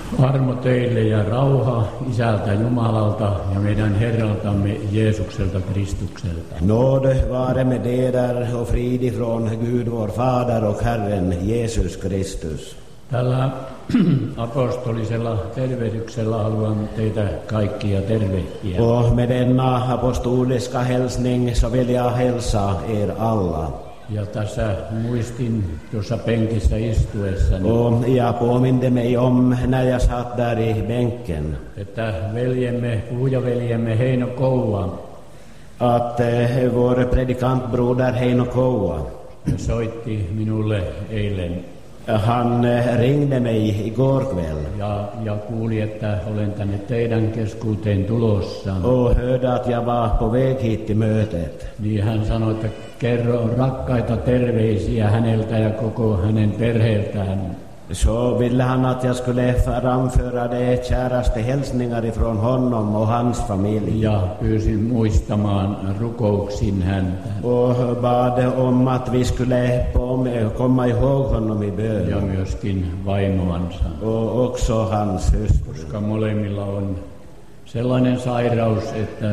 Armo teille ja rauha Isältä Jumalalta ja meidän Herraltamme Jeesukselta Kristukselta. Nåde vare med eder och frid ifrån Gud vår Fader och Herren Jesus Kristus. Tällä apostolisella tervehdyksellä haluan teitä kaikkia tervehtiä. Och med denna apostoliska hälsning så vill jag hälsa er alla. Ja tässä muistin tuossa penkissä istuessani, Och jag påminde mig om när jag satt där i bänken että puhujaveljemme Heino Koua att vår predikantbroder Heino Koua, soitti minulle eilen han ringde mig igår kväll ja kuuli, että olen tänne teidän keskuuteen tulossa. och hörde att jag var på väg hit till mötet. Niin hän sanoi, että kerro rakkaita terveisiä häneltä ja koko hänen perheeltään. Så ville han att jag skulle framföra de käraste hälsningar ifrån honom och hans familj. Ja pyysin muistamaan rukouksin häntä. Och bad om att vi skulle komma ihåg honom i bön. Ja myöskin vaimoansa. Och också hans hustru. Koska molemmilla on sellainen sairaus, että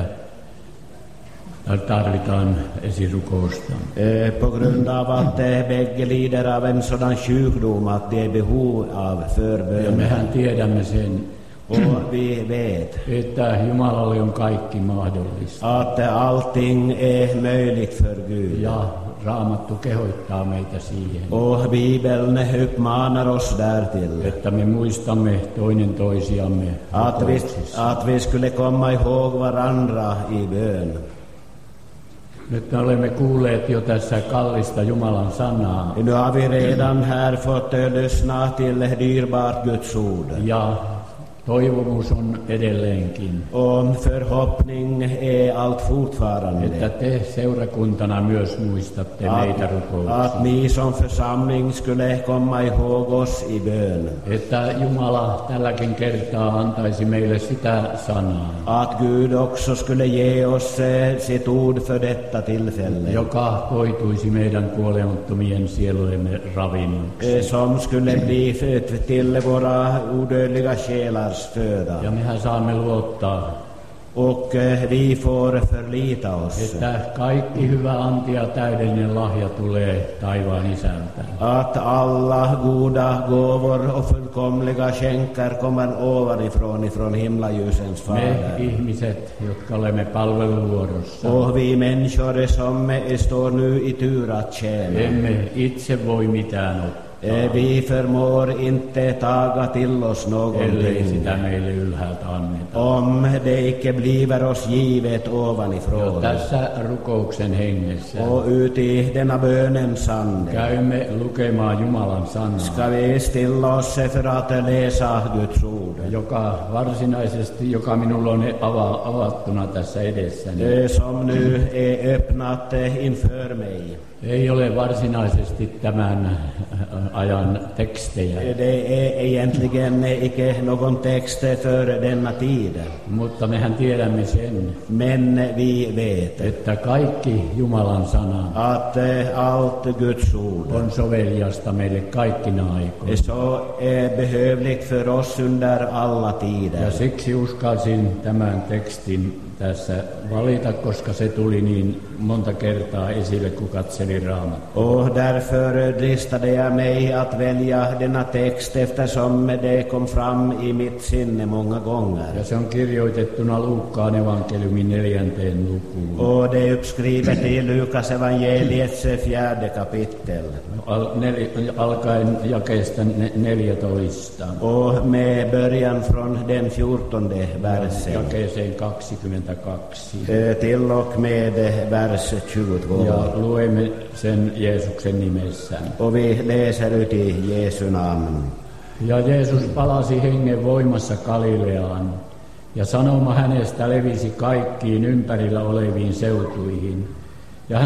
tarvitaan esirukousta. På grund av att bägge lider av en sådan sjukdom att de är behov av Ja förbön. mehän tiedämme sen, Och vi vet että Jumalalle on kaikki mahdollista. att allting är möjligt för Gud. Ja Raamattu kehottaa meitä siihen, Och Bibeln uppmanar oss därtill. että me muistamme toinen toisiamme rukouksissa. Att vi skulle komma ihåg varandra i bön. Nyt me olemme kuulleet jo tässä kallista Jumalan sanaa. Nu har vi redan här fått lyssna till dyrbart Guds ord. Ja toivomus on edelleenkin, Och förhoppning är allt fortfarande että te seurakuntana myös muistatte meitä att rukouksissa. ni som församling skulle komma ihåg oss i bön. Että Jumala tälläkin kertaa antaisi meille sitä sanaa, Att Gud också skulle ge oss sitt ord för detta tillfälle. joka koituisi meidän kuolemattomien sielujemme ravinnoksi. Som skulle bli till våra odödliga själars föda. Ja mehän saamme luottaa, Och vi får förlita oss että kaikki hyvä anti ja täydellinen lahja tulee taivaan Isältä. att alla goda gåvor och fullkomliga skänker kommer ovanifrån, ifrån himlaljusens Me fader. ihmiset, jotka olemme palveluvuorossa, Och vi människor som står nu i tur att tjäna. emme itse voi mitään ottaa, Vi förmår inte taga till oss ellei någonting sitä meille ylhäältä anneta. om det icke bliver oss givet Ja ovanifrån. tässä rukouksen hengessä Och ut i denna bönens ande käymme lukemaan Jumalan sanaa, ska vi stilla oss för att läsa Guds ord. joka minulla on avattuna tässä edessäni. Som nu är öppnat inför mig. Ei ole varsinaisesti tämän ajan tekstejä, Det är egentligen icke någon text för denna tid. mutta mehän tiedämme sen, Men vi vet että kaikki Jumalan sana att allt Guds ord on soveliasta meille kaikkina aikoina. så är behövligt för oss under alla Ja tider. siksi uskalsin tämän tekstin tässä valita, koska se tuli niin monta kertaa esille, kun katselin Raamattua. Och därför dristade jag mig att välja denna text eftersom det kom fram i mitt sinne många gånger. Ja se on kirjoitettuna Luukkaan evankeliumin 4. lukuun. Och det är uppskrivet i Lukas evangeliets 4 kapitel. Alkaen jakeesta 14. Och med början från den 14 versen Jakeeseen 22. till och med vers 22. Ja luemme sen Jeesuksen nimessä. Och vi läser ut i Jesu namn. Ja Jeesus palasi hengen voimassa Galileaan, ja sanoma hänestä levisi kaikkiin ympärillä oleviin seutuihin. Ja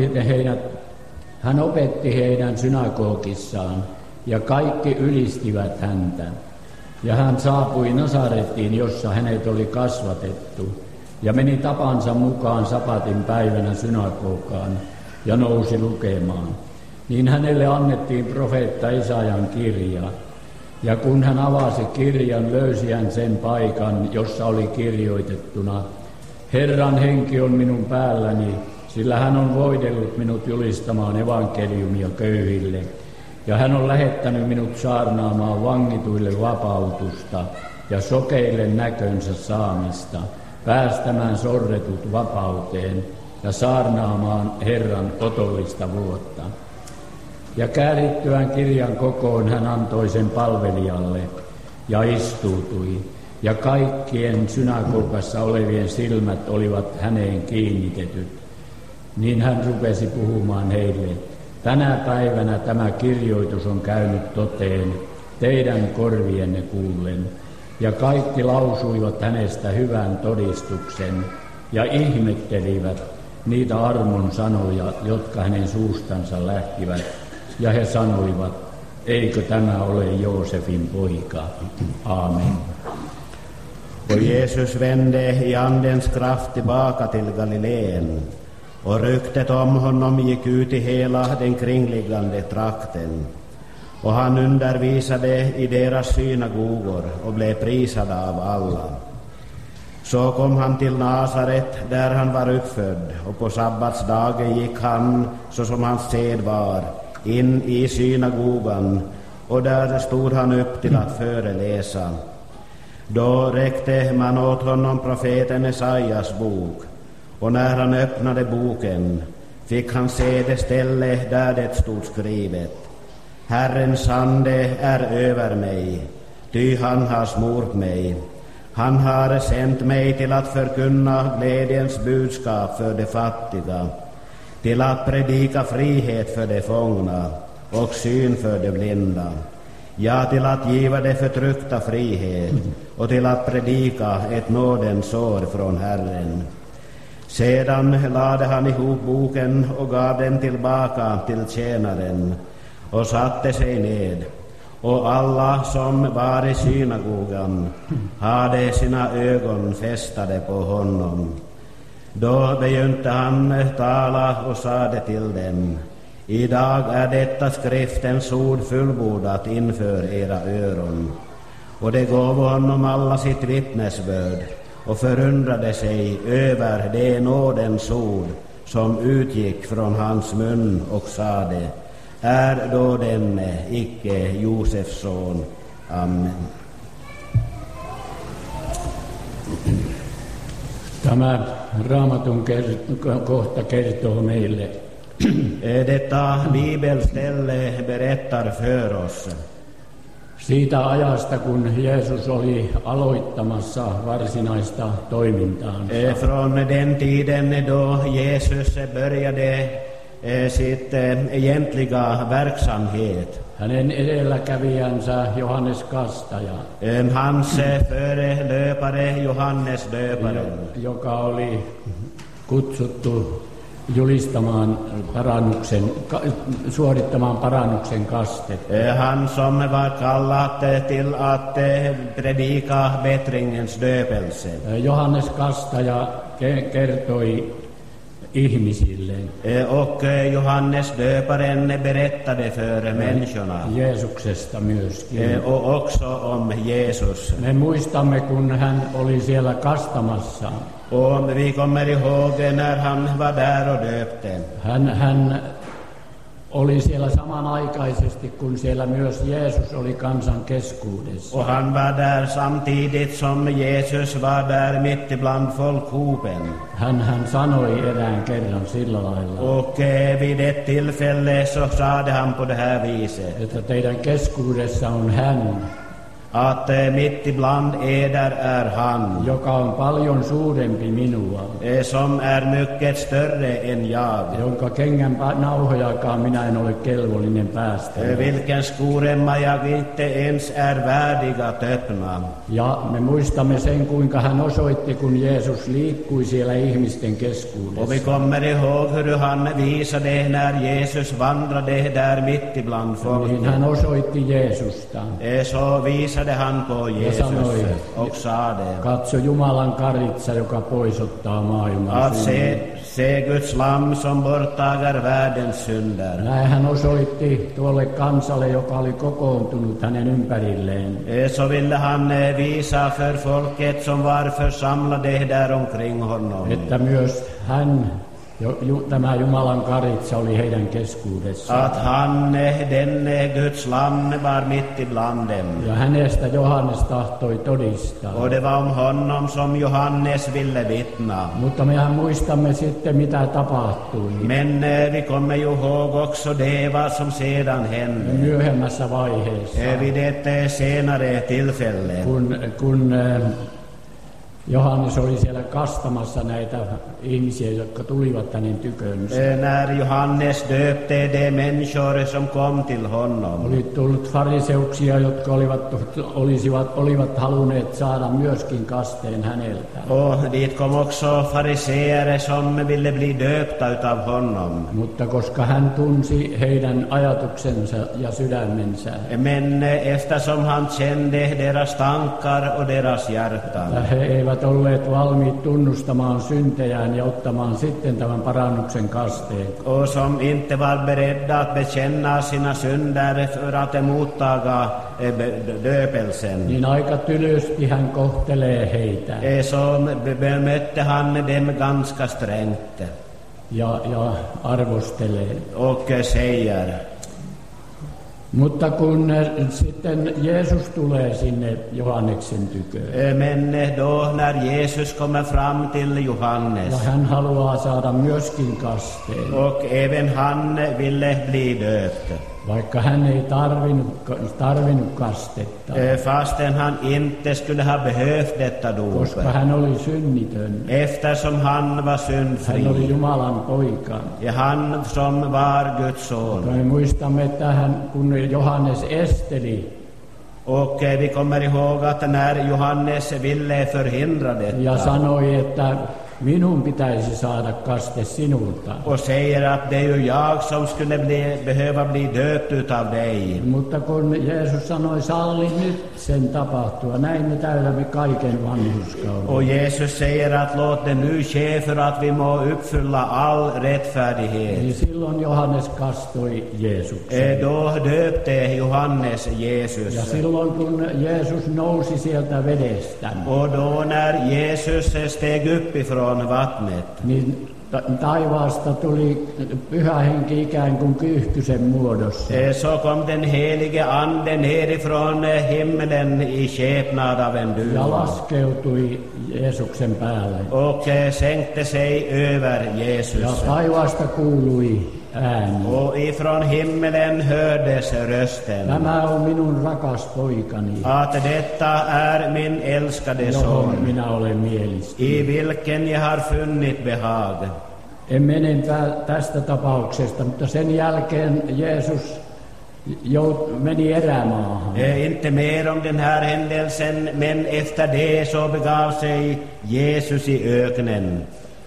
hän opetti heidän synagogissaan, ja kaikki ylistivät häntä. Ja hän saapui Nasarettiin, jossa hänet oli kasvatettu, ja meni tapansa mukaan sapatin päivänä synagogaan, ja nousi lukemaan. Niin hänelle annettiin profeetta Isajan kirja. Ja kun hän avasi kirjan, löysi hän sen paikan, jossa oli kirjoitettuna: Herran henki on minun päälläni, sillä hän on voidellut minut julistamaan evankeliumia köyhille. Ja hän on lähettänyt minut saarnaamaan vangituille vapautusta ja sokeille näkönsä saamista, päästämään sorretut vapauteen ja saarnaamaan Herran otollista vuotta. Ja käärittyään kirjan kokoon hän antoi sen palvelijalle ja istuutui. Ja kaikkien synagogassa olevien silmät olivat häneen kiinnitetyt. Niin hän rupesi puhumaan heille: tänä päivänä tämä kirjoitus on käynyt toteen teidän korvienne kuullen. Ja kaikki lausuivat hänestä hyvän todistuksen ja ihmettelivät niitä armon sanoja, jotka hänen suustansa lähtivät. Ja he sanoivat: eikö tämä ole Joosefin poika? Amen. Och Jesus vände i andens kraft tillbaka till Galileen, och ryktet om honom gick ut i hela den kringliggande trakten. Och han undervisade i deras synagogor och blev prisad av alla. Så kom han till Nasaret, där han var uppfödd, och på sabbatsdagen gick han, så som hans sed var, in i synagogan, och där stod han upp till att föreläsa. Då räckte man åt honom profeten Esaias bok, och när han öppnade boken fick han se det ställe där det stod skrivet: Herrens ande är över mig, ty han har smort mig. Han har sänt mig till att förkunna glädjens budskap för de fattiga, till att predika frihet för de fångna och syn för de blinda. Ja, till att giva de förtryckta frihet och till att predika ett nådens år från Herren. Sedan lade han ihop boken och gav den tillbaka till tjänaren och satte sig ned. Och alla som var i synagogan hade sina ögon fästade på honom. Då begynte han tala och sade till dem: idag är detta skriftens ord fullbordat inför era öron. Och de gav honom alla sitt vittnesbörd och förundrade sig över det nådens ord som utgick från hans mun, och sade: är då denne icke Josefs son? Amen. Tämä Raamatun kohta kertoo meille. Detta bibelställe berättar för oss siitä ajasta, kun Jeesus oli aloittamassa varsinaista toimintaansa. Från den tiden då Jesus började sitt egentliga verksamhet. Hänen edelläkävijänsä Johannes Kastaja, Hans förelöpare Johannes döparen, joka oli kutsuttu julistamaan suorittamaan parannuksen kastet. Han som var kallat till att predika bättringens döpelse. Johannes Kastaja kertoi ihmisille. Och Johannes döparen berättade för människorna Jeesuksesta myöskin. Och också om Jesus. Me muistamme, kun hän oli siellä kastamassa. Och vi kommer ihåg när han var där och döpte. Hän oli siellä samanaikaisesti, kun siellä myös Jeesus oli kansan keskuudessa. Och han var där samtidigt som Jesus var där mitt ibland folkhopen. Hän sanoi erään kerran sillä lailla. Och vid ett tillfälle så sade han på det här viset: että teidän keskuudessa on hän, att mitt ibland eder är han, joka on paljon suurempi minua, som är mycket större än jag, jonka kengän nauhojakaan minä en ole kelvollinen päästä. vilken skoremma jag inte ens är värdig att öppna. Ja me muistamme sen, kuinka hän osoitti, kun Jeesus liikkui siellä ihmisten keskuudessa. Och vi kommer ihåg hur han visade när Jesus vandrade där mitt ibland folk. Niin hän osoitti Jeesusta. Så visade visade han på Jesus och sade: Katso Jumalan karitsa, joka poisottaa maailman synnit. Se Guds lamm som borttager världens synder. Näin hän osoitti tuolle kansalle, joka oli kokoontunut hänen ympärilleen. Så ville han visa för folket som var församlade där omkring honom. Että myös hän, tämä Jumalan karitsa, oli heidän keskuudessaan. Att han, denne Guds lamm, var mitt ibland dem. Ja hänestä Johannes tahtoi todistaa. Och det var om honom som Johannes ville vittna. Mutta mehän muistamme sitten, mitä tapahtui. Men vi kommer ju ihåg också det vad som sedan hände. Myöhemmässä vaiheessa. Vid ett senare tillfälle. Kun Johannes oli siellä kastamassa näitä ihmisiä, jotka tulivat hänen tykönsä. När Johannes döpte de människor som kom till honom. Oli tullut fariseuksia, jotka olivat halunneet saada myöskin kasteen häneltä. Och dit kom också fariseer som ville bli döpta utav honom. Mutta koska hän tunsi heidän ajatuksensa ja sydämensä. Men eftersom han kände deras tankar och deras hjärtan. He eivät olleet valmiit tunnustamaan syntejään ja ottamaan sitten tämän parannuksen kasteen. Och som inte var beredda att bekänna sina synder för att mottaga döpelsen. Niin aika tylysti hän kohtelee heitä. Så bemötte han dem ganska strängt. Ja arvostelee. Och säger. Mutta kun sitten Jeesus tulee sinne Johanneksen tyköön. Men då när Jesus kommer fram till Johannes. Ja hän haluaa saada myöskin kasteen. Och även han ville bli döpt. Vaikka hän ei tarvinnut kastetta. Fastän han inte skulle ha behövt detta dop. Koska hän oli synnitön. Eftersom han var syndfri. Hän oli Jumalan poika. Ja han som var Guds son. Me muistamme, että kun Johannes esteli. Och vi kommer ihåg att när Johannes ville förhindra detta. Ja sanoi, että minun pitäisi saada kaste sinulta. Och säger att det är ju jag som skulle behöva bli döpt utav dig. Mutta kun Jeesus sanoi, salli nyt sen tapahtua, näin me täytämme kaiken vanhurskauden. Och Jesus säger att låt det nu ske för att vi må uppfylla all rättfärdighet. Eli silloin Johannes kastoi Jeesuksen. Då döpte Johannes Jesus. Ja silloin kun Jeesus nousi sieltä vedestä. Och då när Jesus steg upp ifrån vattnet. Niin taivaasta tuli pyhä henki ikään kuin kyyhkysen muodossa. Så kom den helige ande nerifrån himmelen i skepnad av en duva. Ja laskeutui Jeesuksen päälle. Och sänkte sig över Jesus. Ja taivaasta kuului ääni. Och ifrån himmelen hördes rösten. Tämä on minun rakas poikani. Att detta är min älskade son. Johon minä olen mielistynyt. I vilken jag har funnit behag. En mene tästä tapauksesta, mutta sen jälkeen Jeesus meni erämaahan. Inte mer om den här händelsen, men efter det så begav sig Jesus i öknen.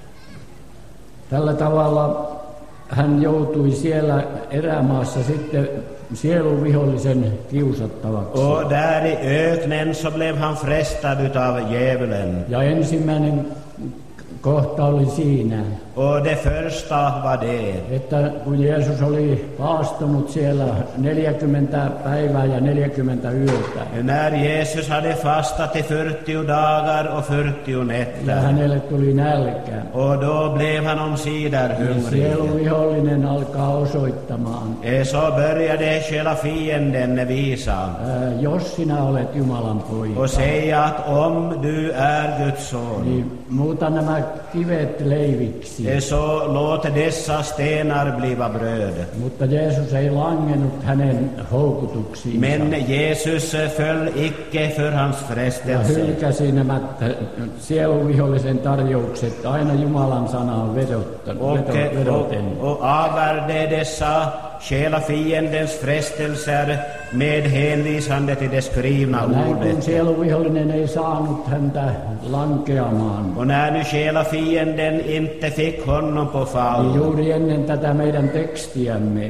Tällä tavalla hän joutui siellä erämaassa sitten sieluvihollisen kiusattavaksi. Och där i öknen så blev han frestad utav djävulen. Ja ensimmäinen kohta oli siinä. Och det första var det. Että kun Jeesus oli paastunut siellä 40 päivää ja 40 yötä. När Jesus hade fastat i 40 dagar och 40 nätter. Ja hänelle tuli nälkä. Och då blev han omsider hungrig. Sieluvihollinen alkaa osoittamaan. Så började själva fienden visa. Jos sinä olet Jumalan poika. Och säga att om du är Guds son. Niin muuta nämä kivet leiviksi. Så låt dessa stenar bliva bröd. Mutta Jeesus ei langennut hänen houkutuksiinsa. Men Jesus föll icke för hans Ja frestelse. hylkäsi nämä sieluvihollisen tarjoukset aina Jumalan sanaan vedoten. Och avvärde dessa stjäla fiendens frestelser med hänvisande till det skrivna Näin kun ordet. sieluvihollinen ei saanut häntä lankeamaan, Och när nu stjäla fienden inte fick honom på niin fall, juuri ennen tätä meidän tekstiämme,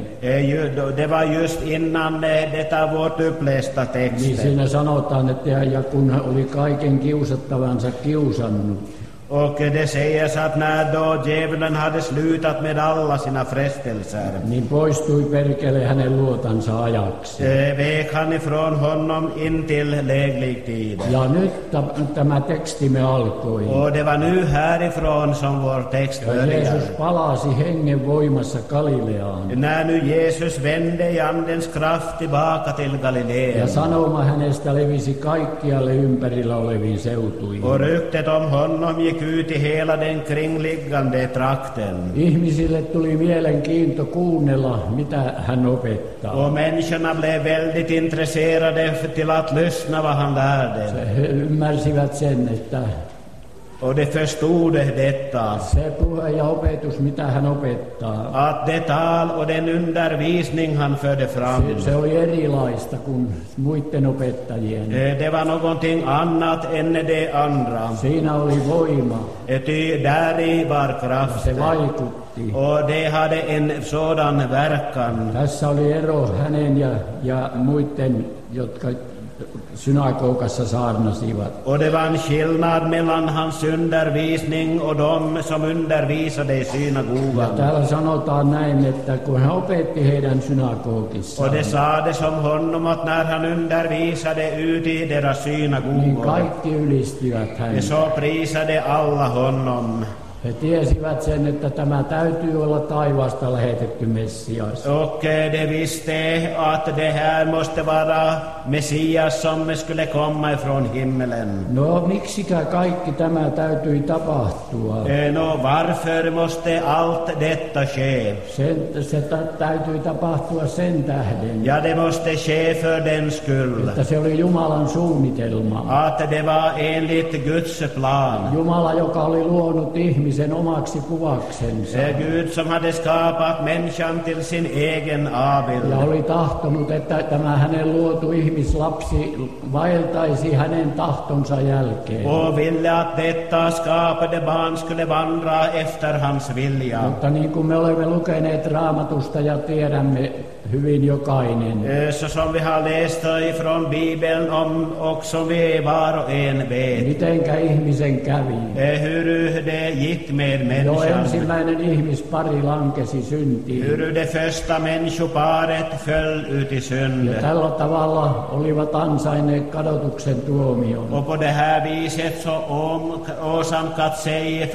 det var just innan detta vårt upplästa niin text. siinä sanotaan, että ja kun hän oli kaiken kiusattavansa kiusannut, Och det sägs att när då djävulen hade slutat med alla sina frestelser, niin poistui perkele hänen luotansa ajaksi. vek han ifrån honom in till läglig tid. Ja nyt tämä tekstimme alkoi. Och det var nu härifrån som vår text Ja börjar. Jeesus palasi hengen voimassa Galileaan. När nu Jesus vände i andens kraft tillbaka till Ja Galileen, sanoma hänestä levisi kaikkialle ympärillä oleviin seutuihin. och ryktet om honom gick ut i hela den kringliggande trakten. Ihmisille tuli mielenkiinto kuunnella, mitä hän opettaa. Och människorna blev väldigt intresserade till att lyssna vad han lärde. He ymmärsivät sen, että Och de förstod detta, se puhe ja opetus, mitä hän opettaa, att det tal och den undervisning han förde fram, se oli erilaista kuin muiden opettajien. det var någonting annat än det andra. Siinä oli voima, Ty där i var kraft, se vaikutti. och det hade en sådan verkan. Tässä oli ero hänen ja muiden, jotka synagogassa saarnasivat. Och det var en skillnad mellan hans undervisning och de som undervisade i Ja synagogan. täällä sanotaan näin, että kun hän opetti heidän Och synagogissaan, det sades om honom att när han undervisade ut i deras niin synagogor, kaikki ylistivät häntä. så prisade alla honom. He tiesivät sen, että tämä täytyy olla taivaasta lähetetty Messias. Och de visste att det här måste vara Messias som skulle komma ifrån himmelen. No miksikä kaikki tämä täytyi tapahtua? Nå, varför måste allt detta ske? Se täytyi tapahtua sen tähden, Ja, det måste ske för den skull että se oli Jumalan suunnitelma. att det var enligt Guds plan. Jumala, joka oli luonut ihmisen omaksi kuvaksensa Gud som hade skapat människan till sin egen ja avbild. oli tahtonut, että tämä hänen luotu ihmislapsi vaeltaisi hänen tahtonsa jälkeen. Och ville att detta skapade barn skulle vandra efter hans vilja. Mutta niin kuin me olemme lukeneet Raamatusta ja tiedämme hyvin jokainen, Så som vi har läst ifrån Bibeln om, och som vi var och en vet. mitenkä ihmisen kävi. Hur det gick med Jo människan. ensimmäinen ihmispari lankesi syntiin. Hur det första människoparet föll ut i Ja synd. tällä tavalla olivat ansainneet kadotuksen tuomion. Och på det här viset så åsamkat sig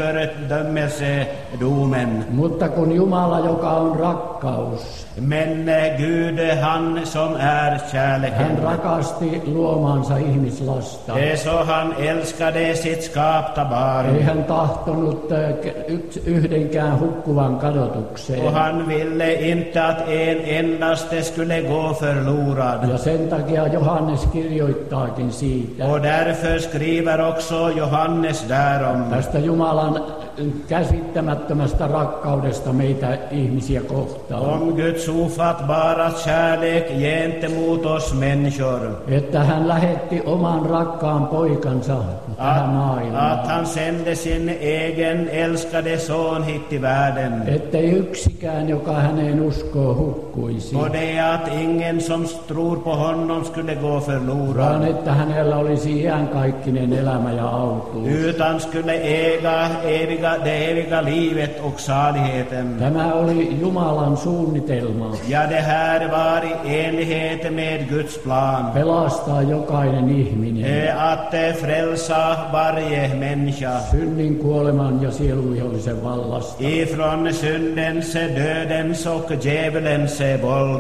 fördömelsedomen. Mutta kun Jumala, joka on rakkaus, Men Gud, han som är kärleken, hän rakasti luomaansa ihmislasta. så han älskade sitt skapta Ei barn. hän tahtonut yhdenkään hukkuvan kadotukseen. Och han ville inte att en endaste skulle gå förlorad. Ja sen takia Johannes kirjoittaakin siitä, Och därför skriver också Johannes därom. tästä Jumalan käsittämättömästä rakkaudesta meitä ihmisiä kohtaan. Om Guds ofattbara kärlek gentemot oss människor. Että hän lähetti oman rakkaan poikansa tähän Att maailmaan. han sände sin egen älskade son hit till världen. Ettei yksikään, joka häneen uskoo, hukkuisi, Och det är att ingen som tror på honom skulle gå vaan förlorad. että hänellä olisi iankaikkinen elämä ja autuus. Utan skulle äga det eviga livet och saligheten. Tämä oli Jumalan suunnitelma, Ja, det här var i enlighet med Guds plan. pelastaa jokainen ihminen Att frälsa varje människa synnin, kuoleman ja sieluvihollisen vallasta. ifrån syndens, dödens och djävulens våld.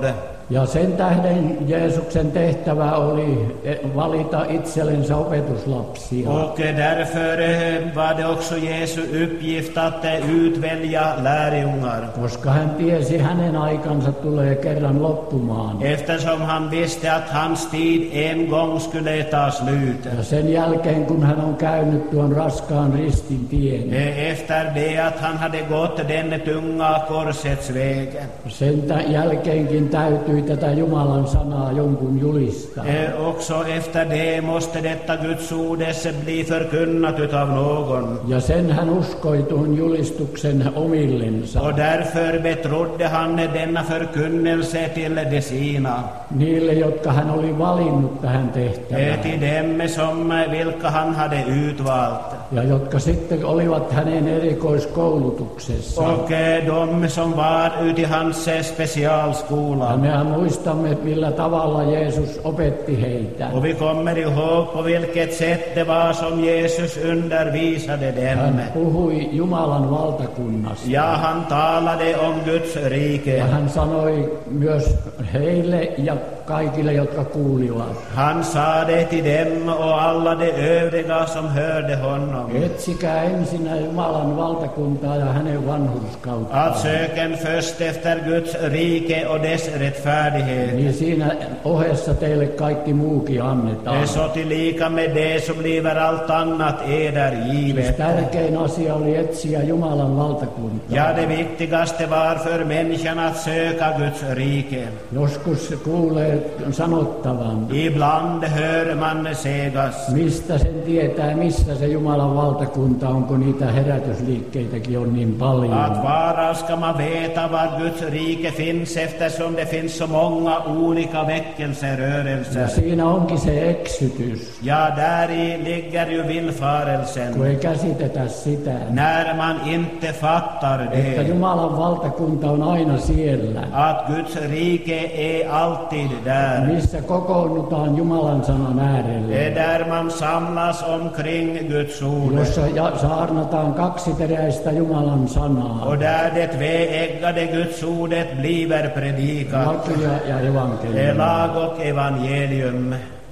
Ja sen tähden Jeesuksen tehtävä oli valita itsellensä opetuslapsia. Och därför var det också Jesu uppgift att utvälja lärjungar. Koska hän tiesi, hänen aikansa tulee kerran loppumaan. Eftersom han visste att hans tid en gång skulle ta slut. Ja sen jälkeen, kun hän on käynyt tuon raskaan ristin tien. Efter det att han hade gått den tunga korsets vägen. Sen jälkeenkin täytyi tätä Jumalan sanaa jonkun julistaa. Också efter det måste detta Guds ord bli förkunnat utav någon. Ja sen hän uskoi tuon julistuksen omillensa. Och därför betrodde han denna förkunnelse till de sina. Niille, jotka hän oli valinnut tähän tehtävään. Till dem som vilka han hade utvalt. Ja jotka sitten olivat hänen erikoiskoulutuksessa. Och de som var ute i hans specialskola. Ja mehän muistamme, millä tavalla Jeesus opetti heitä. Och vi kommer ihåg på vilket sätt det var som Jesus undervisade dem. Hän puhui Jumalan valtakunnasta. Ja han talade om Guds rike. Ja hän sanoi myös heille ja kaikille, jotka kuulivat. Han sa det till dem och alla de övriga som hörde honom. Etsikää ensinnä Jumalan valtakuntaa ja hänen vanhurskauttaan. Att söken först efter Guds rike och dess rättfärdighet. Niin siinä ohessa teille kaikki muukin annetaan. Så tillika med det så bliver allt annat eder givet. Tärkein asia oli etsiä Jumalan valtakuntaa. Ja det viktigaste var för människan att söka Guds rike. Joskus kuulee sanottavan. Ibland hör man sägas. Mistä sen tietää, missä se Jumalan valtakunta on, kun niitä herätysliikkeitäkin on niin paljon. Att vara ska man veta var Guds rike finns eftersom det finns så många olika väckelserörelser. Ja siinä onkin se eksytys. Ja där i ligger ju villfarelsen. Kun ei käsitetä sitä. När man inte fattar Että det. Jumalan valtakunta on aina siellä. Att Guds rike är alltid där. Missä kokoonnutaan Jumalan sanan äärelle. Där man samlas omkring Guds ord. Jossa saarnataan kaksiteräistä Jumalan sanaa. Och där det tveeggade Guds ordet bliver predikat. Lakia ja evankeliumia. Lag och evangelium.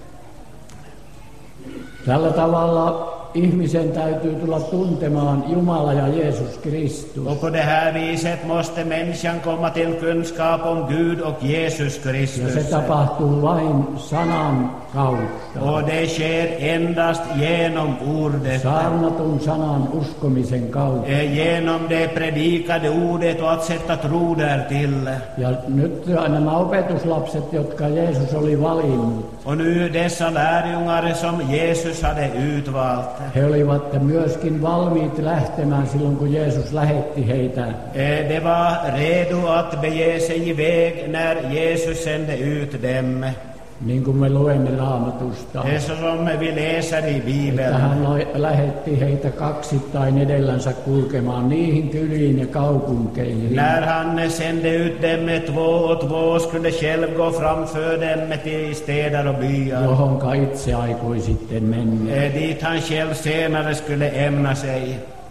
Tällä tavalla ihmisen täytyy tulla tuntemaan Jumala ja Jeesus Kristus. Och på det här viset måste människan komma till kunskap om Gud och Jesus Ja Kristus. se tapahtuu vain sanan kautta. Och det sker endast genom ordet. Saarnatun sanan uskomisen kautta. Genom det predikade ordet och att sätta tro därtill. Ja nyt nämä opetuslapset, jotka Jeesus oli valinnut, Och nu dessa lärjungar som Jesus hade utvalt. he olivat myöskin valmiit lähtemään silloin, kun Jeesus lähetti heitä. De var redo att bege sig iväg när Jesus sände ut dem. Niin kuin me luemme Raamatusta. Så som vi läser i Että Bibeln. hän lähetti heitä kaksittain edellänsä kulkemaan niihin kyliin ja kaupunkeihin. När han sände ut dem två och två skulle själv gå framför dem till städer och byar. Johonka itse aikoi sitten mennä. Dit han själv senare skulle ämna sig.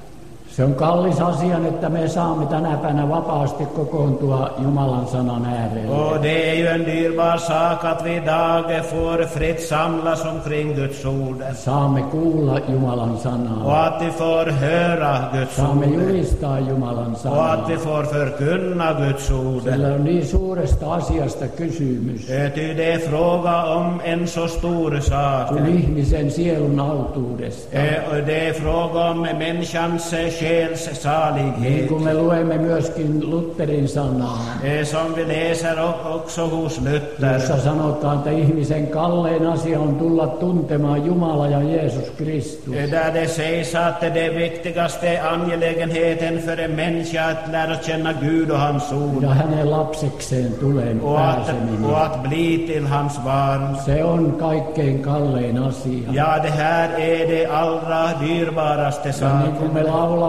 Se on kallis asia, että me saamme tänä päivänä vapaasti kokoontua Jumalan sanan äärelle. Och det är ju en dyrbar sak att vi idag får fritt samlas omkring Guds ord. Saamme kuulla Jumalan Och sanaa. att vi får höra Guds Saamme ord. julistaa Jumalan Och sanaa. att vi får förkunna Guds ord. Sillä on niin suuresta asiasta kysymys, Ty det är fråga om en så stor sak. kun ihmisen sielun autuudesta. Det är fråga om människans själs Niin salighet. kuin me luemme myöskin Lutherin sanaa, Som vi läser också hos Luther. jossa sanotaan, että ihmisen kallein asia on tulla tuntemaan Jumala ja Jeesus Kristus. Där det sägs att det viktigaste angelägenheten för en människa att lära känna Gud och hans ord. Ja hänen lapsekseen tulen Och pääseminen. att bli till hans barn. Se on kaikkein kallein asia. Ja, det här är det allra dyrbaraste Ja niin kuin saken. me laulamme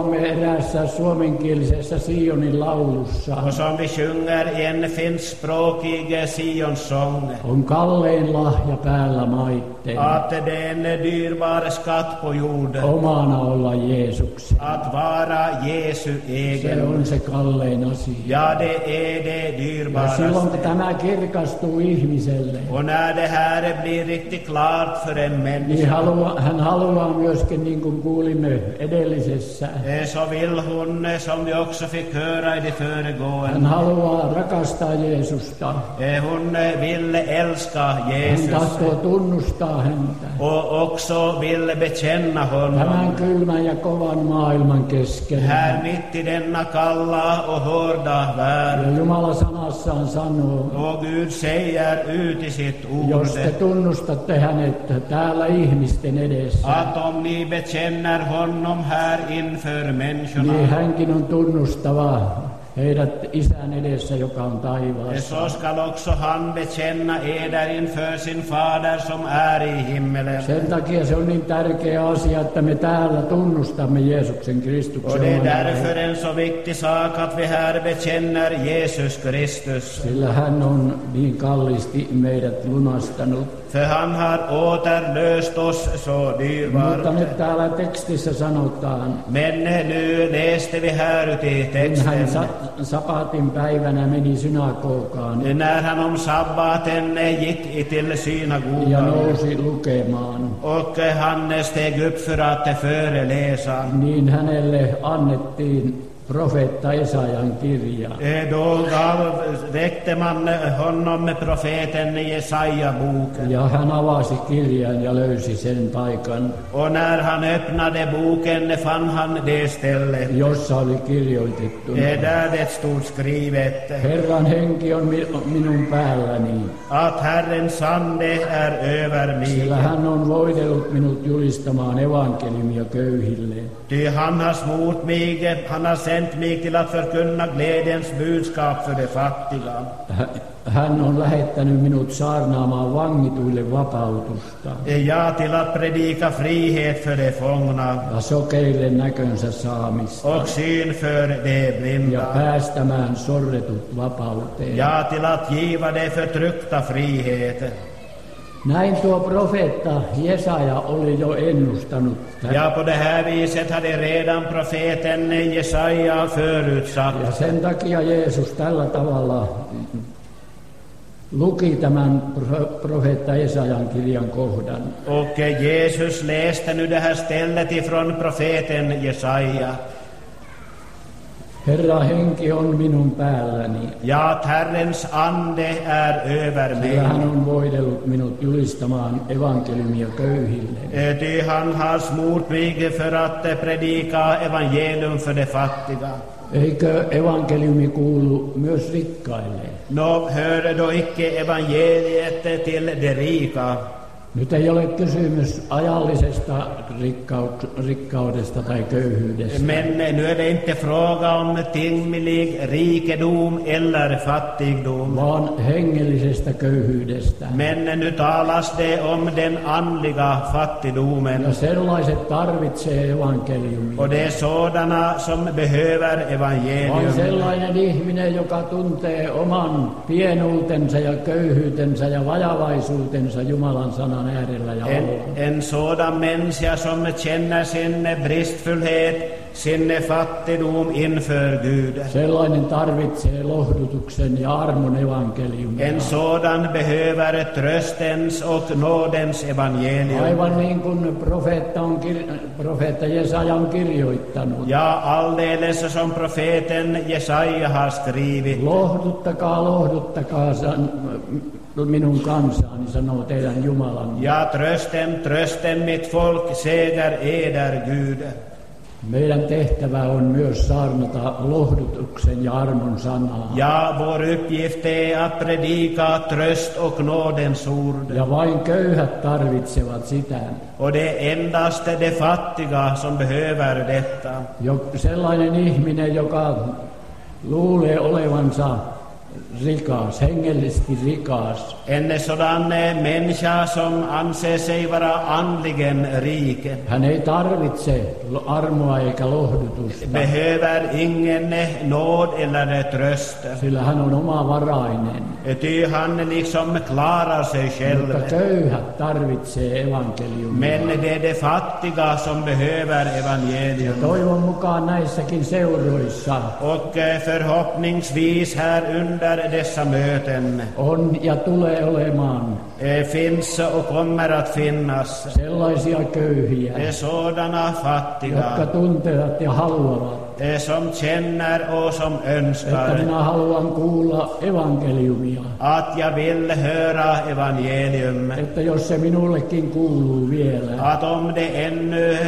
lauloamme eräässä suomenkielisessä Sionin laulussa, och som vi sjunger i en finskspråkig Sions-sång, on kallein lahja päällä maitteen, att det är en dyrbar skatt på jorden, omana olla Jeesuksen. att vara Jesu Se egen. on se kallein asia. Ja, det är det Ja silloin kun dyrbaraste. tämä kirkastuu ihmiselle, Och när det här blir riktigt klart för en niin människa, hän haluaa myöskin, niin kuin kuulimme edellisessä, så vill hon, som vi också fick höra i det hän föregående, haluaa rakastaa Jeesusta. hon vill älska Hän Jesus tahtoo tunnustaa häntä och också vill bekänna tämän honom. kylmän ja kovan maailman keskellä. Här mitt i denna kalla och hårda värld. Ja Jumala sanassaan sanoo, Och Gud säger ut i sitt jos te ord tunnustatte hänet täällä ihmisten edessä, att om ni bekänner honom här inför niin människorna, hänkin on tunnustava heidät Isän edessä, joka on taivaassa. så skall också han bekänna eder inför sin fader som är i himmelen. Sen takia se on niin tärkeä asia, että me täällä tunnustamme Jeesuksen Och Kristuksen det är oman därför Herran. en så viktig sak att vi här bekänner Jesus Kristus. Sillä hän on niin kalliisti meidät lunastanut. För han har återlöst oss så Mutta dyrbart. nyt täällä tekstissä sanotaan, Men nu läste vi här ute i kun hän texten, sapatin päivänä meni synagogaan när han om sabbaten gick till ja synagogan nousi lukemaan, och han steg upp för att föreläsa. niin hänelle annettiin profeetta Esajan kirja. Då väckte man honom profeten Jesaja boken. Ja hän avasi kirjan ja löysi sen paikan, Och när han öppnade boken fann han det ställe jossa oli kirjoitettu, där det stod skrivet Herran henki on minun päälläni, att Herrens ande är över mig. sillä hän on voidellut minut julistamaan evankeliumia köyhille. Ty han har smort mig, han har sänt mig till att förkunna glädjens budskap för de fattiga. Hän on lähettänyt minut saarnaamaan vangituille vapautusta Ja, till att predika frihet för de fångna ja sokeille näkönsä saamista och syn för de ja blinda. päästämään sorretut vapauteen. Ja, till att giva de förtryckta frihet. Näin tuo profeetta Jesaja oli jo ennustanut. Ja, på det här viset hade redan profeten Jesaja förutsatt. Ja sen takia Jeesus tällä tavalla luki tämän profeetta Jesajan kirjan kohdan. Och Jesus läste nu det här stället ifrån profeten Jesaja. Herra henki on minun päälläni, Ja, att Herrens ande är över sillä hän mig. on voidellut minut julistamaan evankeliumia köyhille. Ty han har smort mig för att predika evangelium för de fattiga. Eikö evankeliumi kuulu myös rikkaille? Nå, hör då icke evangeliet till de rika. Nyt ei ole kysymys ajallisesta rikkaudesta tai köyhyydestä, Men nu är det inte fråga om tinglig rikedom eller fattigdom. vaan hengellisestä köyhyydestä. Men nu talas det om den andliga fattigdomen. Ja sellaiset tarvitsee evankeliumia. Och det är sådana som behöver Vain evangelium. sellainen ihminen, joka tuntee oman pienuutensa ja köyhyytensä ja vajavaisuutensa Jumalan sanan äärellä ja alla. En sådan människa som känner sin bristfullhet, sin fattigdom inför Gud. Sellainen tarvitsee lohdutuksen ja armon evankeliumia. En sådan behöver tröstens och nådens evangelium. Aivan niin kuin profeetta Jesaja on kirjoittanut. Ja, alldeles som profeten Jesaja har skrivit. Lohduttakaa, lohduttakaa minun kansaani, sanoo teidän Jumalan. Ja, trösten, trösten mitt folk, seger eder Gud. Meidän tehtävä on myös saarnata lohdutuksen ja armon sanaa. Ja, vår uppgift är att predika tröst och nådens ord. Ja vain köyhät tarvitsevat sitä. Och det är endast de fattiga som behöver detta. Sellainen ihminen, joka luulee olevansa rikas, hengellisesti rikas. En sådan människa som anser sig vara andligen rik. Hän ei tarvitse armoa eikä lohdutusta, Behöver ingen nåd eller tröst. sillä hän on omavarainen. Ty han liksom klarar sig själv. Mutta köyhät tarvitsee evankeliumia. Men det är de fattiga som behöver evangelium. Toivon mukaan näissäkin seuroissa Och förhoppningsvis här under dessa möten on ja tulee olemaan finns och kommer att finnas sellaisia köyhiä, sådana jotka fattiga tuntevat ja haluavat, som känner och som että önskar minä haluan kuulla evankeliumia. att jag vill höra evangelium. Että jos se minullekin kuuluu vielä, Att om det ännu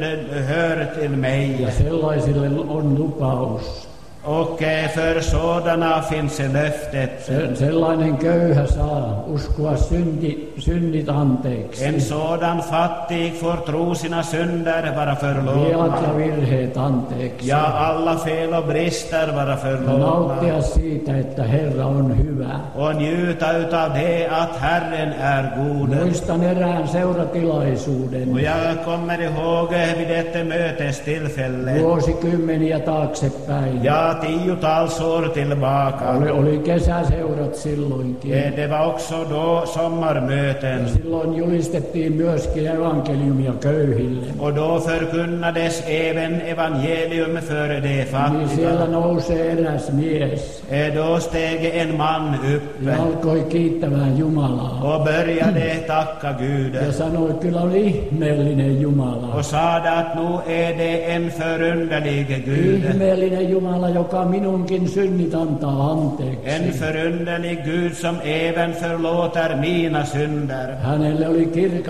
hör till mig. ja sellaisille on lupaus. Och för sådana finns löftet. Sellainen köyhä saa uskoa synnit anteeksi. En sådan fattig får tro sina synder vara Viat förlåtna. ja virheet anteeksi. Ja alla fel och brister vara Ja förlåtna. nauttia siitä, että Herra on hyvä. Och njuta utav det att Herren är god. Muistan erään seuratilaisuuden Och jag kommer ihåg vid ett mötestillfälle. vuosikymmeniä taaksepäin. Ja tiotals år tillbaka. Oli kesäseurat silloinkin. Det var också då Ja sommarmöten. silloin julistettiin myöskin evankeliumia köyhille. Och då förkunnades även evangelium för de Niin siellä fattiga. nousee eräs mies Då steg en man upp ja alkoi kiittämään Jumalaa. och började tacka Gud. Ja sanoi, että kyllä on ihmeellinen Jumala. Och sade att nu är det en förunderlig Gud. Ihmeellinen Jumala, joka minunkin synnit antaa En anteeksi. förunderlig Gud som även förlåter mina synder. Hänelle oli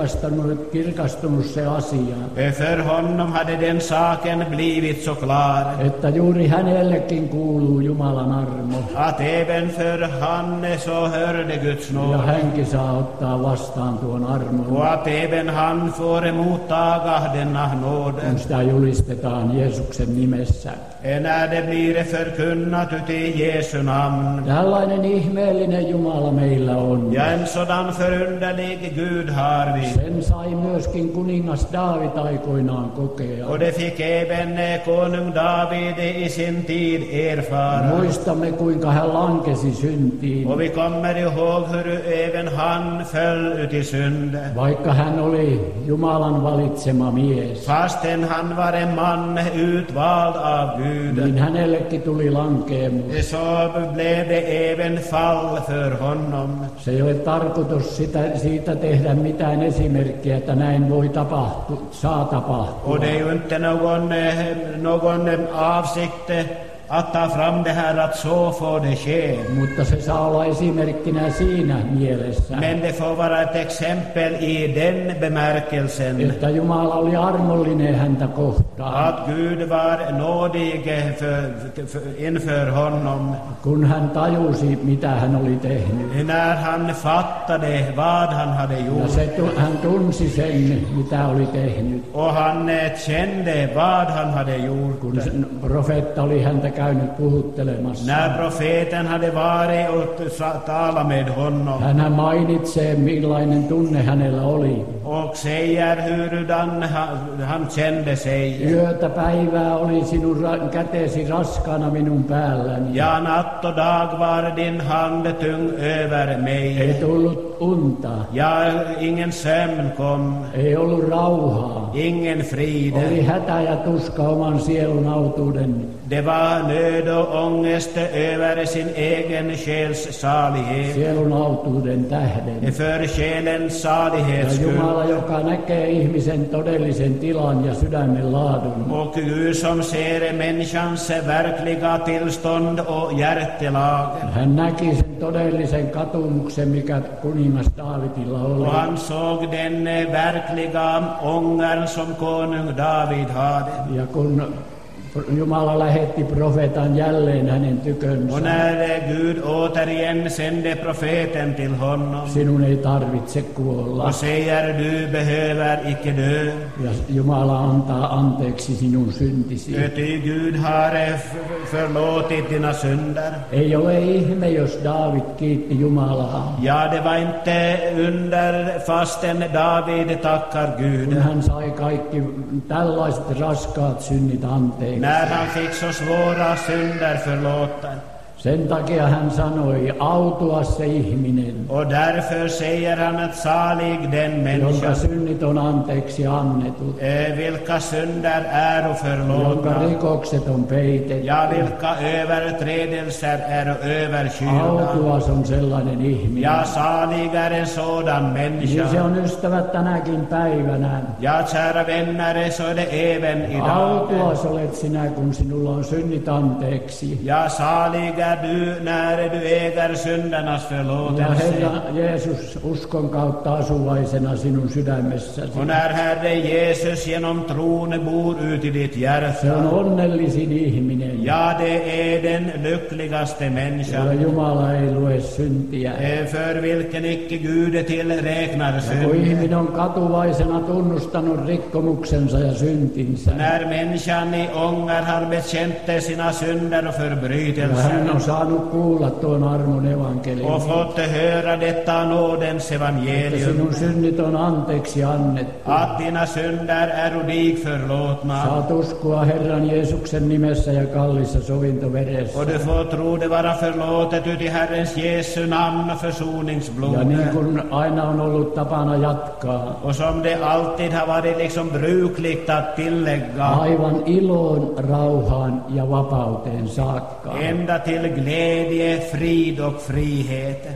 kirkastunut se asia, För honom hade den saken blivit så klar että juuri hänellekin kuuluu Jumalan armo. att även för han så hörde Guds Ja nåd. hänkin saa ottaa vastaan tuon armon, Och att även han får mottaga denna nåd. kun sitä julistetaan Jeesuksen nimessä. När det blir förkunnat uti Jesu namn. Tällainen ihmeellinen Jumala meillä on. Ja en sådan förunderlig Gud har vi. Sen sai myöskin kuningas Daavid aikoinaan kokea. Och det fick även konung David i sin tid erfara. Muistamme, kuinka hän lankesi syntiin, Och vi kommer ihåg hur även han föll ut i synd. vaikka hän oli Jumalan valitsema mies. Fastän han var en man utvald av Gud. Niin hänellekin tuli lankeemus. Så blev det även fall för honom. Se ei ole tarkoitus siitä tehdä mitään esimerkkiä, että näin voi saa tapahtua. Och det är ju inte någon avsikt att ta fram det här att så får det ske. Mutta se saa olla esimerkkinä siinä mielessä, Men det får vara ett exempel i den bemärkelsen että Jumala oli armollinen häntä kohtaan, att Gud var nådig inför honom. kun hän tajusi, mitä hän oli tehnyt. När han fattade vad han hade Ja gjort. hän tunsi sen, mitä oli tehnyt. Och han kände vad han hade gjort. Kun profeetta oli häntä käynyt puhuttelemassa. När profeten hade varit och talat med honom. Hän mainitsee, millainen tunne hänellä oli. Och säger hurdan han kände sig. Yötä päivää oli sinun kätesi raskaana minun päälläni. Ja natt och dag var din hand tung över Ei mig. tullut unta, Ja ingen sömn kom. ei ollut rauhaa. Ingen frid. Oli hätä ja tuska oman sielun autuuden. Det var nöd och ångest över sin egen själs salighet. Sielun autuuden tähden. För själens Ja salighets skull. Jumala, joka näkee ihmisen todellisen tilan ja sydämen laadun. Och Gud som ser människans verkliga tillstånd och hjärtelag. Hän näki sen todellisen katumuksen, mikä kuningas Daavidilla oli. Och han såg den verkliga ångern som konung David hade. Ja kun Jumala lähetti profeetan jälleen hänen tykönsä. Och när Gud återigen sände profeten till honom Sinun ei tarvitse kuolla. och säger du behöver icke dö. Ja Jumala antaa anteeksi sinun syntisi. Ty Gud har förlåtit dina synder. Ei ole ihme, jos Daavid kiitti Jumalaa, Ja, det var inte under fasten David tackar kun Gud. hän sai kaikki tällaiset raskaat synnit anteeksi. När han fick så svåra synder förlåten. Sen takia hän sanoi, autua se ihminen, Och därför säger han att salig den jonka människa synnit on anteeksi annetut, vilka synder är jonka förlåtna. rikokset on peitetty. Ja, vilka överträdelser är överkylda. Autuas on sellainen ihminen. Ja, salig är en sådan Niin se människa. on ystävät tänäkin päivänä. Ja, kära vänner, så är det även idag. Autuas olet sinä, kun sinulla on synnit anteeksi. Ja, salig är du när du äger syndernas Ja förlåtelse. Herra Jeesus uskon kautta asuvaisena sinun sydämessäsi. Och när Herre Jesus genom tron bor ut i ditt Se on hjärta. onnellisin ihminen, Ja, det är den lyckligaste jolle människan. Jumala ei lue syntiä. För vilken icke Gud tillräknar Kun synd. ihminen on katuvaisena tunnustanut rikkomuksensa ja syntinsä, När människan i ånger har bekänt sina synder och ja hän förbrytelser on saanut kuulla tuon armon och evankeliumin, fått höra detta nådens että evangelium, sinun synnit on anteeksi annettu. att dina synder är dig förlåtna. Saat uskoa Herran Jeesuksen nimessä ja kallissa sovintoveressä. Och du får tro det vara förlåtet ut i Herrens Jesu namn och Ja niin försoningsblod. kuin aina on ollut tapana jatkaa, Och som det alltid har varit liksom brukligt att tillägga, aivan iloon, rauhaan ja vapauteen saakka. ända till glädje, frid och frihet.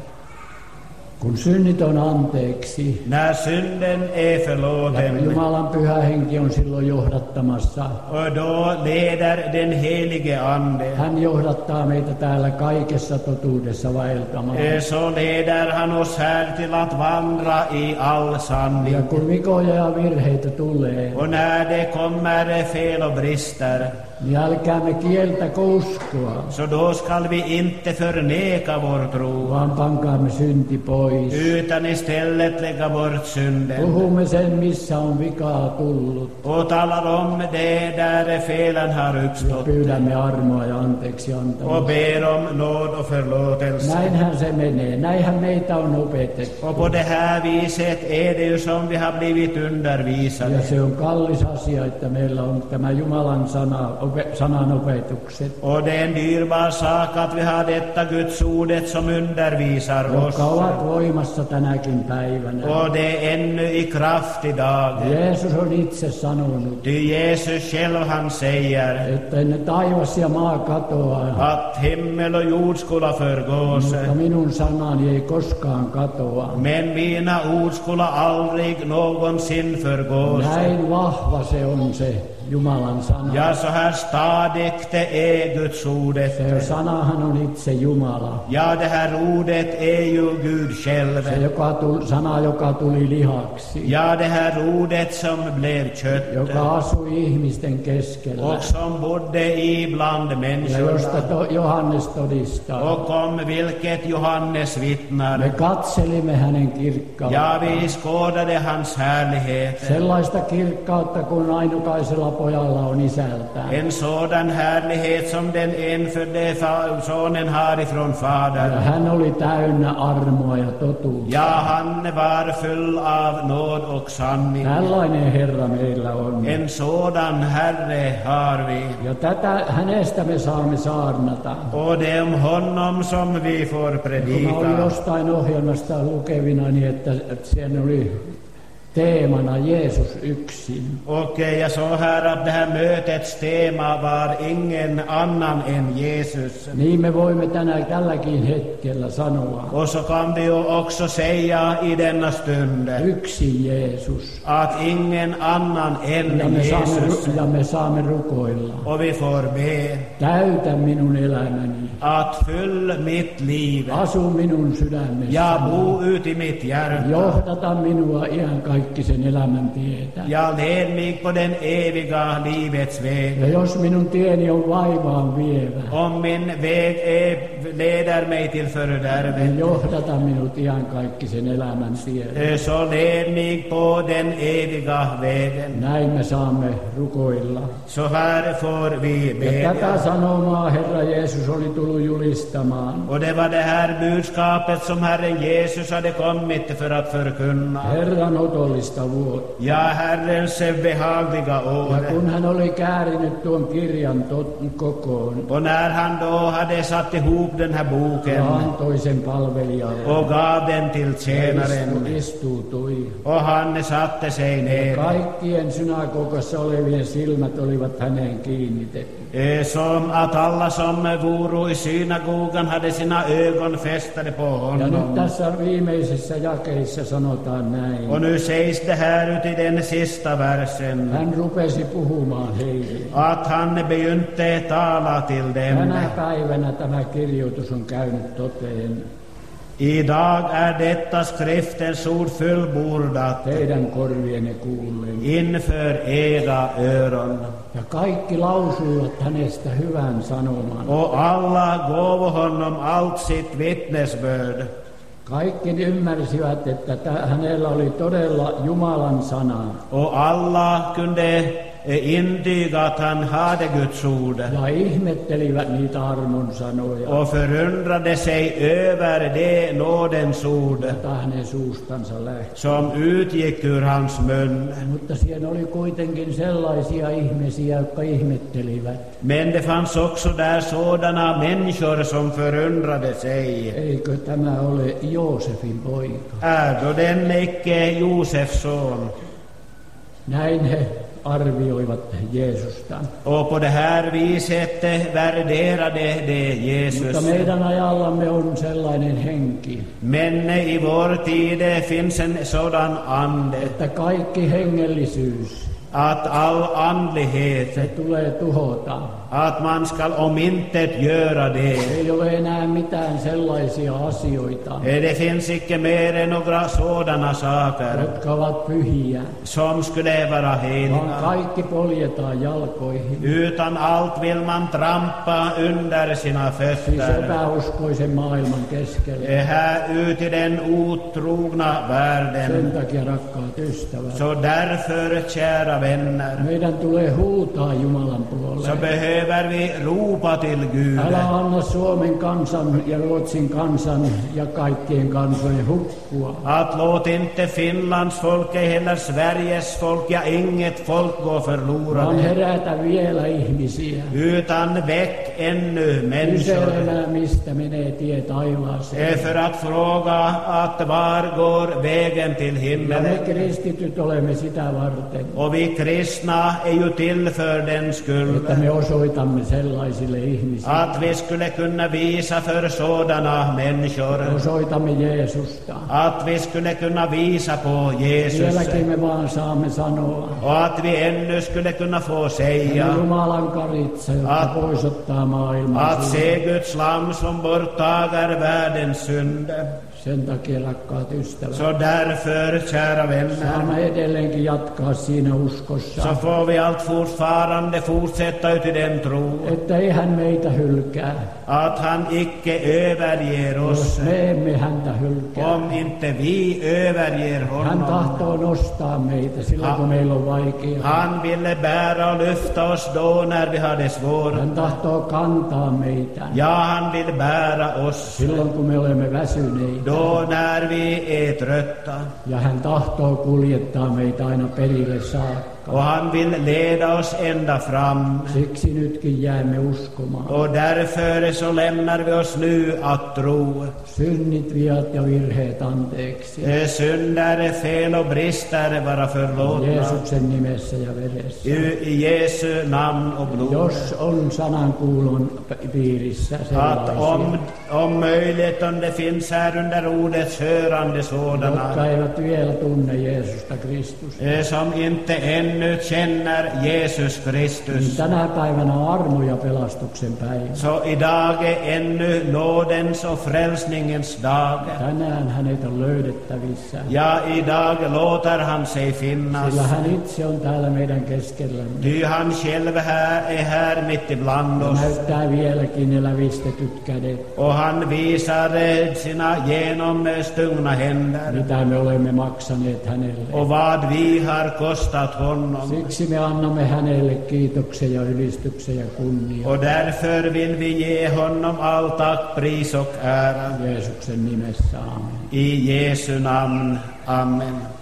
Kun synnit on anteeksi, När synden är ja förlåten, Jumalan pyhä henki on silloin johdattamassa. och då leder den helige Ande, Hän johdattaa meitä täällä kaikessa totuudessa vaeltamaan. så leder han oss här till att vandra i all Ja sanning. kun vikoja ja virheitä tulee, Och när det kommer fel och brister, niin älkäämme kieltäkö uskoa, så då skall vi inte förneka vår tro, vaan pankaamme synti pois. utan istället lägga bort synden. Puhumme sen, missä on vikaa tullut, Och talar om det där felen har ja uppstått. pyydämme armoa ja anteeksi Och antamista. ber om nåd och förlåtelse. Näinhän se menee. Näinhän meitä on opetettu. Och på det här viset är det ju som vi har blivit Ja undervisade. se on kallis asia, että meillä on tämä Jumalan sanan opetukset, Och det är en dyrbar sak att vi har detta Guds ordet som undervisar oss. jotka ovat voimassa tänäkin päivänä. Och det är ännu i kraft idag. Jeesus on itse sanonut, Ty Jesus själv han säger että ne taivas ja maa katoaa, att himmel och jord skulle förgås. mutta minun sanani ei koskaan katoa. Men mina ord skulle aldrig någonsin förgås. Näin vahva se on se Jumalan sana. Ja, så här stadigt det är Guds ordet. Se sanahan on itse Jumala. Ja, det här ordet är ju Gud själv. Se sana, joka tuli lihaksi, Ja, det här ordet som blev kött joka asui ihmisten keskellä, och som bodde ibland ja människorna. josta Johannes todistaa. Och om vilket Johannes Me vittnar. katselimme hänen kirkkautta. Ja, vi skådade hans härlighet. Sellaista kirkkautta kuin ainukaisella pojalla on isältään. En sådan härlighet som den enfödde sonen har ifrån Ja Fadern. hän oli täynnä armoa ja totuutta. Ja, han var full av nåd och sanning. Tällainen Herra meillä on. En sådan Herre har vi. Ja hänestä me saamme saarnata. Och det är om honom som vi får Kun mä olin predika. jostain ohjelmasta lukevina, niin että siellä oli teemana Jeesus yksin. Och jag såg här att det här mötets tema var ingen annan än Jesus. Niin me voimme tälläkin hetkellä sanoa, Och så kan vi ju också säga i denna stund yksin Jeesus. att ingen annan än Jesus. Ja me saamme rukoilla. Och vi får be Täytä minun elämäni. att fyll mitt liv. Asu minun sydämessäni. Ja, bo ut i mitt hjärta. Johdata minua iän iankaikkisen elämän tietä. Ja led mig på den eviga livets väg. Ja jos minun tieni on vaivaan vievä, Om min väg leder mig till fördärvet, niin johdata minut iankaikkisen elämän tielle. så led mig på den eviga vägen. Näin me saamme rukoilla. Så här får vi Ja tätä bedja. sanomaa Herra Jeesus oli tullut julistamaan. Och det var det här budskapet som Herren Jesus hade kommit för att förkunna. Herran otollista vuotta. Ja, Herrens behagliga Ja år. kun hän oli käärinyt tuon kirjan kokoon Och när han då hade satt ihop den här ja boken antoi sen palvelijalle, och gav den till tjänaren, istuutui. och han satte sig ner, Kaikkien synagogassa olevien silmät olivat häneen kiinnitetty. som att alla som voro i synagogan hade sina ögon fästade på Ja nyt honom. tässä viimeisessä jakeissa sanotaan näin. Och nu sägs det här ut i den sista versen, Hän rupesi puhumaan heille. att han begynte tala till dem. Tänä päivänä tämä kirjoitus on käynyt toteen Idag är detta skriftens ord fullbordat teidän korvienne kuullen. inför era öron. Ja kaikki lausuivat hänestä hyvän sanoman. Och alla gav honom allt sitt vittnesbörd. Kaikki ymmärsivät, että hänellä oli todella Jumalan sana. Och alla kunde intyga att han hade Guds ord. Ja ihmettelivät niitä armon sanoja, Och förundrade sig över det nådens ord jota hänen suustansa lähti. som utgick ur hans mun. Mutta siellä oli kuitenkin sellaisia ihmisiä, jotka ihmettelivät. Men det fanns också där sådana människor som förundrade sig. Eikö tämä ole Joosefin poika? Är då den icke Josefs son? Näin he arvioivat Jeesusta. Och på det här viset värderade det Mutta Jesus. meidän ajallamme on sellainen henki, Men i vår tid finns en sådan ande, että kaikki hengellisyys, att all andlighet, se tulee tuhota. att man skall omintetgöra det. Ei ole enää mitään sellaisia asioita, Det finns icke mer än några sådana saker jotka ovat pyhiä, som skulle vara vaan heliga. kaikki poljetaan jalkoihin. Utan allt vill man trampa under sina Siis fötter. epäuskoisen maailman keskellä. Här ut i den otrogna Sen världen. takia, rakkaat ystävät, Så därför, kära vänner, meidän tulee huutaa Jumalan så puoleen. behöver vi ropa till Gud. Älä anna Suomen kansan ja Ruotsin kansan ja kaikkien kansojen hukkua. Att låt inte Finlands folk, ej heller Sveriges folk, ja inget folk gå Vaan förlorade. herätä vielä ihmisiä Utan väck ännu människor. kyselemään, mistä menee tie taivaaseen. För att fråga att var går vägen till Ja me himmelen. kristityt olemme sitä varten, Och vi kristna är ju till för den skull. että me osoitamme sellaisille ihmisille. Att vi skulle kunna visa för sådana människor. Osoitamme Jeesusta. Att vi skulle kunna visa på Jesus. Vieläkin me vaan saamme sanoa. Och att vi ännu skulle kunna få säga Jumalan karitsa, joka poisottaa maailman att synnit. se Guds lam som borttager världens synd. Sen takia, rakkaat ystävät, Så därför, kära vänner, saamme edelleenkin jatkaa siinä uskossa, så får vi allt fortfarande fortsätta ut i den tro että ei hän meitä hylkää, att han icke överger oss. jos me emme häntä hylkää. Om inte vi överger Hän honom. tahtoo nostaa meitä silloin, kun meillä on vaikeaa. Han ville bära och lyfta oss då när vi hade svårt. Hän tahtoo kantaa meitä Ja, han vill bära oss silloin, kun me olemme väsyneitä. då när vi är trötta. Ja hän tahtoo kuljettaa meitä aina perille saakka. Och han vill leda oss ända fram. Siksi nytkin jäämme uskomaan. Och därför så lämnar vi oss nu att tro. Synnit, viat ja virheet anteeksi. Synder, fel och brister vara förlåtna. Jeesuksen nimessä ja veressä. I Jesu namn och blod. Jos on sanankuulon piirissä Att sellaisia, om möjligt, om det finns här under ordets hörande jotka sådana eivät vielä tunne Jeesusta Kristusta, som inte ännu ännu känner Jesus niin Kristus, tänä päivänä on armo ja pelastuksen päivä. så idag är ännu nådens och frälsningens dag. Tänään hänet on löydettävissä, Ja, idag låter han sig finnas. sillä hän itse on täällä meidän keskellämme. Ty han själv är här mitt ibland Ja oss. näyttää vieläkin ne lävistetyt kädet, Och han visar sina genomstungna händer. mitä me olemme maksaneet hänelle. Och vad vi har kostat honom. Siksi me annamme hänelle kiitoksen ja ylistyksen ja kunnia. Och därför vill vi ge honom all tack, pris och ära. Jeesuksen nimessä, amen. I Jesu namn. Amen.